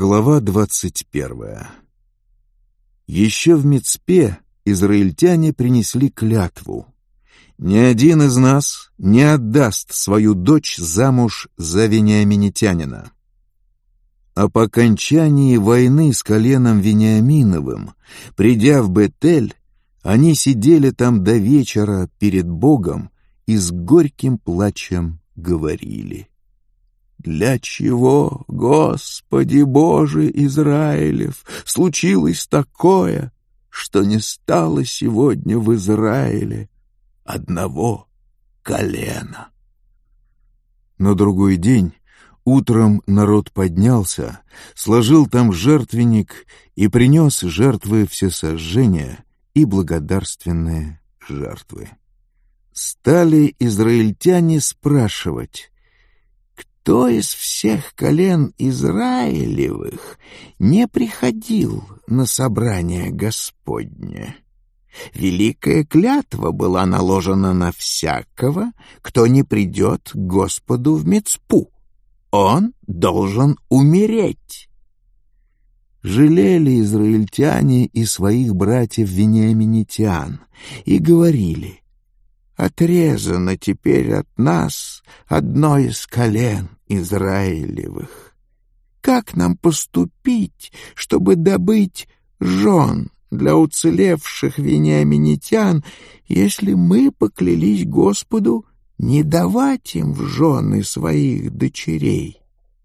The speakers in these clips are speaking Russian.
Глава 21. Еще в Мицпе израильтяне принесли клятву: ни один из нас не отдаст свою дочь замуж за вениаминитянина. А по окончании войны с коленом Вениаминовым, придя в Бетель, они сидели там до вечера перед Богом и с горьким плачем говорили: «Для чего, Господи Боже Израилев, случилось такое, что не стало сегодня в Израиле одного колена?» На другой день утром народ поднялся, сложил там жертвенник и принес жертвы всесожжения и благодарственные жертвы. Стали израильтяне спрашивать: кто из всех колен Израилевых не приходил на собрание Господне? Великая клятва была наложена на всякого, кто не придет к Господу в Мицпу. Он должен умереть. Жалели израильтяне и своих братьев-вениаминитян и говорили: отрезано теперь от нас одно из колен Израилевых. Как нам поступить, чтобы добыть жен для уцелевших вениаминитян, если мы поклялись Господу не давать им в жены своих дочерей?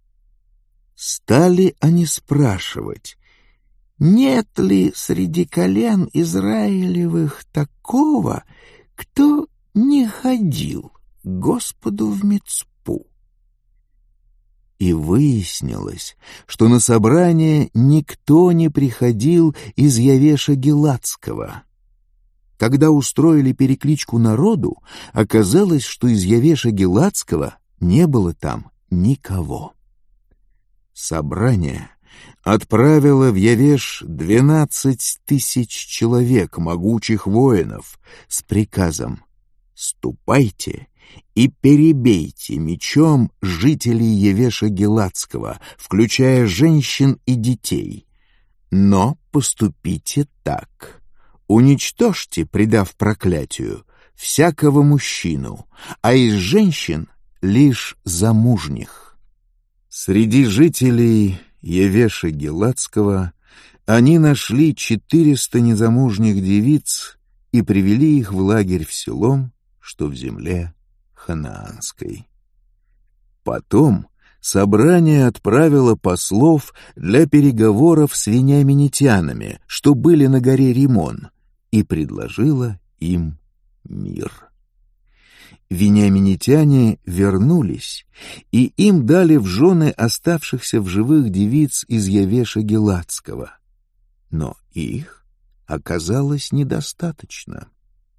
Стали они спрашивать: нет ли среди колен Израилевых такого, кто не ходил к Господу в Мицпу? И выяснилось, что на собрание никто не приходил из Явеша Гиладского. Когда устроили перекличку народу, оказалось, что из Явеша Гиладского не было там никого. Собрание отправило в Явеш 12 тысяч человек, могучих воинов, с приказом: ступайте и перебейте мечом жителей Явеша Гиладского, включая женщин и детей. Но поступите так: уничтожьте, предав проклятию, всякого мужчину, а из женщин лишь замужних. Среди жителей Явеша Гиладского они нашли 400 незамужних девиц и привели их в лагерь в Силом, что в земле ханаанской. Потом собрание отправило послов для переговоров с вениаминитянами, что были на горе Римон, и предложило им мир. Вениаминитяне вернулись, и им дали в жены оставшихся в живых девиц из Явеша Гиладского. Но их оказалось недостаточно.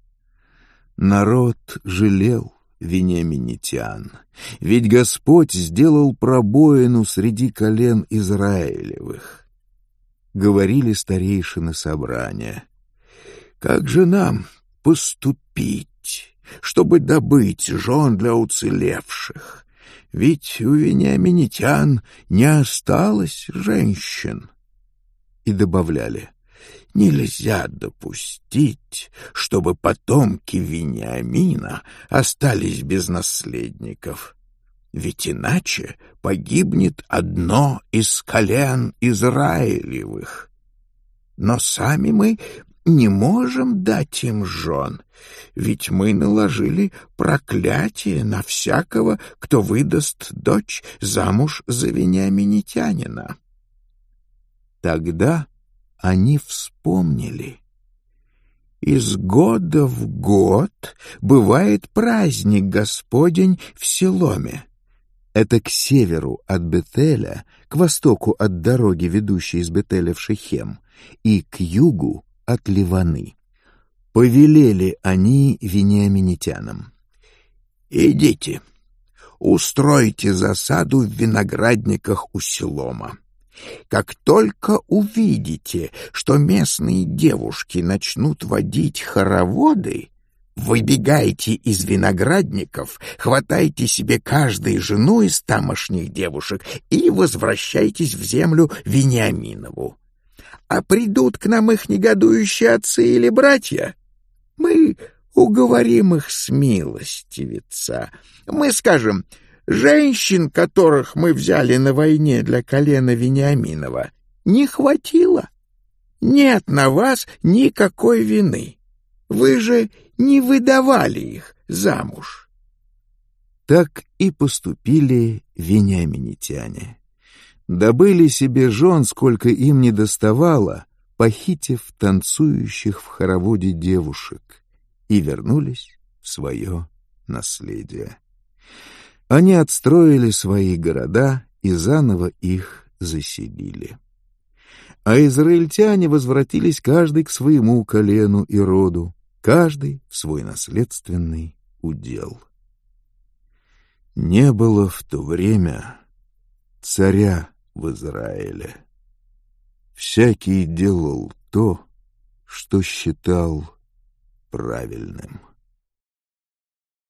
Народ жалел вениаминитян, ведь Господь сделал пробоину среди колен Израилевых. Говорили старейшины собрания: как же нам поступить, чтобы добыть жен для уцелевших? Ведь у вениаминитян не осталось женщин. И добавляли: нельзя допустить, чтобы потомки Вениамина остались без наследников, ведь иначе погибнет одно из колен Израилевых. Но сами мы не можем дать им жен, ведь мы наложили проклятие на всякого, кто выдаст дочь замуж за вениаминитянина. Тогда они вспомнили: из года в год бывает праздник Господень в Силоме. Это к северу от Бетеля, к востоку от дороги, ведущей из Бетеля в Шехем, и к югу от Ливаны. Повелели они вениаминитянам: идите, устройте засаду в виноградниках у Силома. Как только увидите, что местные девушки начнут водить хороводы, выбегайте из виноградников, хватайте себе каждую жену из тамошних девушек и возвращайтесь в землю Вениаминову. А придут к нам их негодующие отцы или братья, мы уговорим их смилостивиться. Мы скажем: женщин, которых мы взяли на войне для колена Вениаминова, не хватило. Нет на вас никакой вины. Вы же не выдавали их замуж. Так и поступили вениаминитяне. Добыли себе жен, сколько им не доставало, похитив танцующих в хороводе девушек, и вернулись в свое наследие. Они отстроили свои города и заново их заселили. А израильтяне возвратились каждый к своему колену и роду, каждый в свой наследственный удел. Не было в то время царя в Израиле. Всякий делал то, что считал правильным.